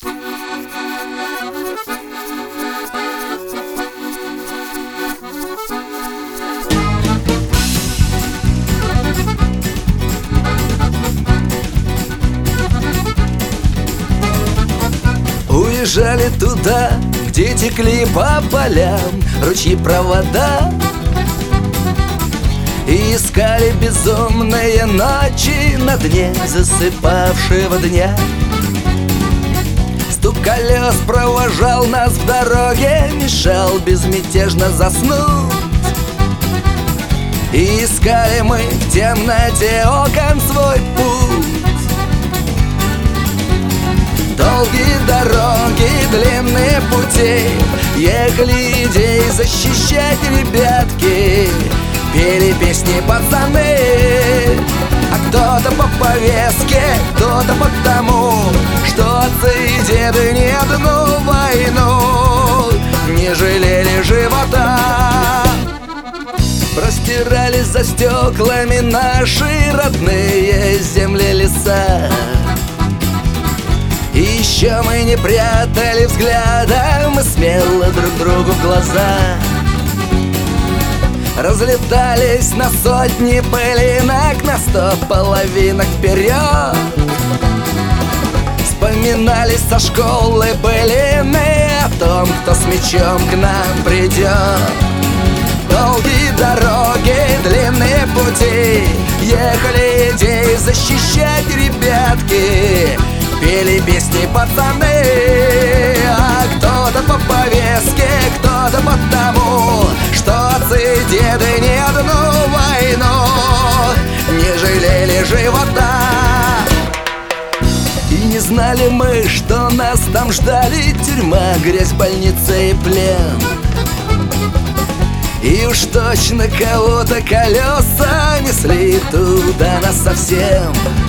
Уезжали туда, где текли по полям ручьи провода, и искали безумные ночи на дне засыпавшего дня. Стук колес провожал нас в дороге, мешал безмятежно заснуть. И искали мы в темноте окон свой путь. Долгие дороги, длинные пути, ехали идеи защищать ребятки. Пели песни пацаны, а кто-то по повестке, кто-то потому, что отцы и деды не одну войну не жалели живота. Простирались за стеклами наши родные земли, леса. И еще мы не прятали взгляда, мы смело друг другу в глаза. Разлетались на сотни пылинок, на 100 половинок вперед. Вспоминались со школы былины о том, кто с мечом к нам придет. Долгие дороги, длинные пути, ехали идеи защищать ребятки. Пели песни пацаны, а кто-то по повестке, кто-то потому, что отцы и деды не одну войну не жалели живота. И не знали мы, что нас там ждали тюрьма, грязь, больница и плен. И уж точно кого-то колеса несли туда нас совсем.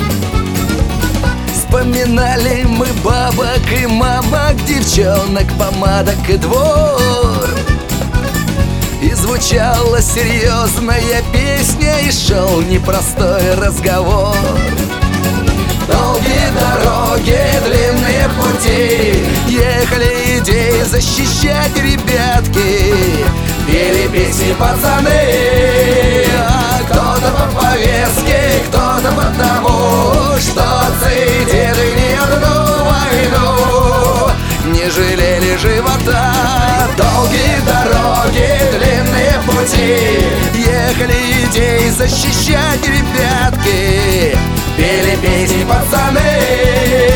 Вспоминали мы бабок и мамок, девчонок, помадок и двор. И звучала серьезная песня, и шел непростой разговор. Долгие дороги, длинные пути, ехали идеи защищать ребятки. Пели песни пацаны, а кто-то по повестке, кто-то потому, что отцы и деды не одну войну не жалели живота. Долгие дороги, длинные пути, ехали идеи защищать ребятки. Пели песни пацаны.